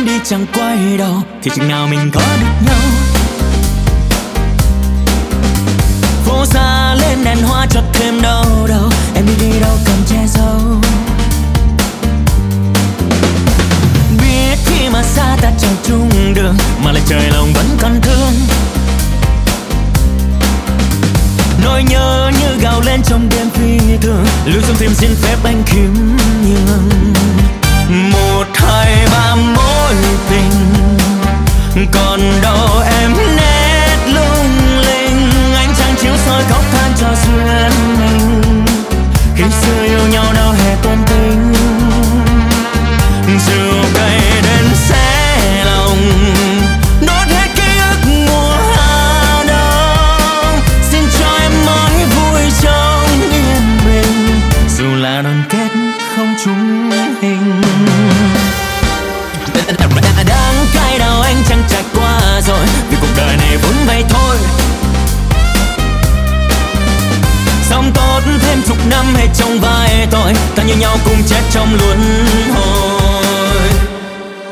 đi chẳng quay đầu thì chừng nào mình có được nhau. Phố xa lên đèn hoa cho thêm đau đầu, em đi đâu cần che giấu. Biết khi mà xa ta chẳng chung đường mà lại trời lòng vẫn còn thương. Nỗi nhớ như gào lên trong đêm phi thường, lưu trong tim xin phép anh khiêm nhường. 1, 2, 3 mối tình, còn đâu em nét lung linh. Ánh trăng chiếu soi khóc than cho duyên mình, khi xưa yêu nhau đâu hề toan tính. Dù cây đến xé lòng, đốt hết ký ức mùa hạ đông. Xin cho em mãi vui trong yên bình, dù là đoàn kết không chung hình. Đắng cay đau anh chẳng trải qua rồi, vì cuộc đời này vốn vậy thôi. Sống tốt thêm chục năm hay trong vai tội, ta như nhau cùng chết trong luân hồi.